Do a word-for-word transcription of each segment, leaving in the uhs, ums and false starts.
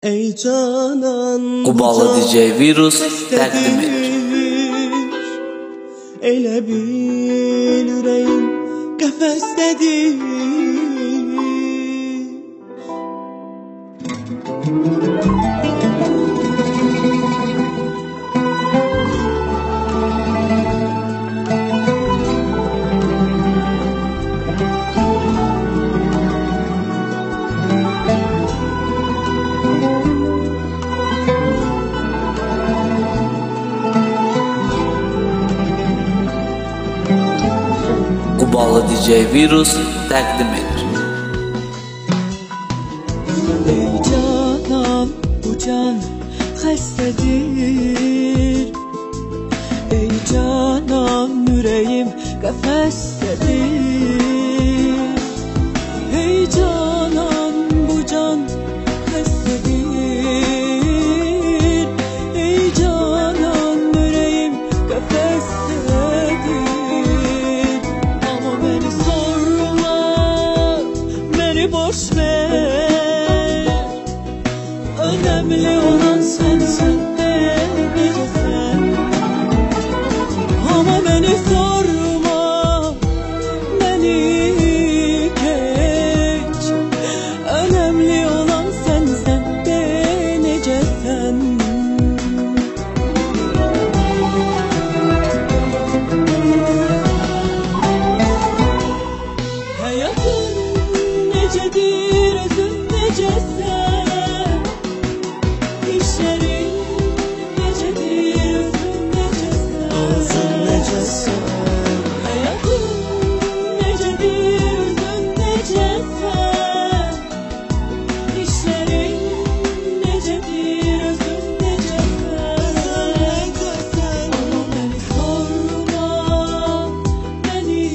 Ey canan Qubalı D J Virus təqdim edir. Elə bil ürəyim qəfəsdədir. Qubalı D J Virus təqdim edir. Ey canan bu can xəstədir. Ey canan ürəyim qəfəsdədir. Ey canan bu can xəstədir. Ey canan ürəyim qəfəsdədir. Amma məni sorma, məni boş ver. Önemli olan sensin, necəsən. Ama beni sorma, beni geç. Önemli olan sensin, necəsən. Hayatın necedir, özün necəsən. İşlerin necedir, özün necəsən. Hayatın necedir, özün necəsən. İşlerin necedir, özün necəsən. Ama beni sorma, beni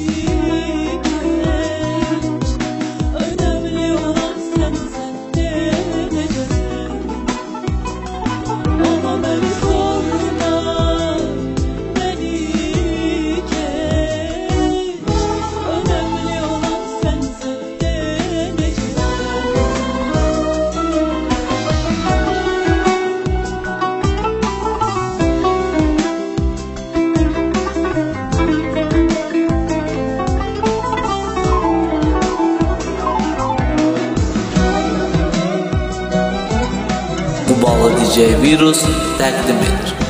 geç. Önemli olan sensin, necəsən. Ama beni sorma, beni geç. Önemli olan sensin, necəsən. Qubalı D J Virus təqdim edir.